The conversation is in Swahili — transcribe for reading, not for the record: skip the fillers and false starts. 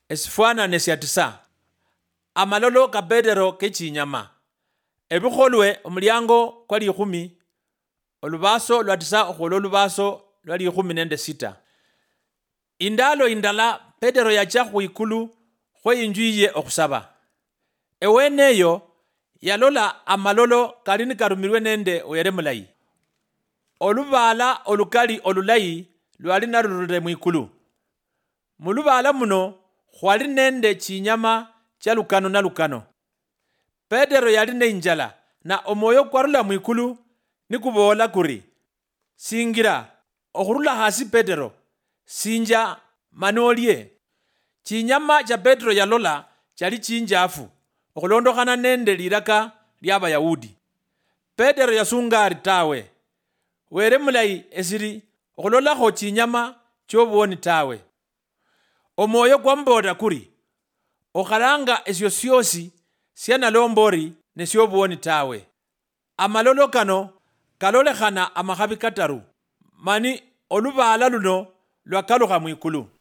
Esifuanane sya 9. Amalolo ka Petero k'echinyama. Ebikholwe omulyango kwa 10, olubaso lwa 9 okhuola olubaso lwa 16. Indalo indala Petero yacha khwikulu khw'inju iye okhusaba. Eweneyo yalola amalolo kali nikarumirwe nende were mulayi. Olubala olukali olulayi lwali narurire mwikulu. Mulubala muno khwali nende chinyama cha lukano na lukano. Petero yali neinjala na omwoyo kwarula mwikulu nikubola kuri, singira okhurula hasi Petero, sinja mani olye. Chinyama cha Petero yalola chali chinjafu okhulondokhana nende liraka lya Bayahudi. Petero yasunga ari tawe, were mulayi esiri okhulolakho chinyama chobwoni tawe. Omwoyo kwamboda kuri, okhalanga esyo syosi sya nalombori ne syobwoni tawe. Amalolo kano kalolekhana amakhabi kataru, mani olubala luno lwakalukha mwikulu.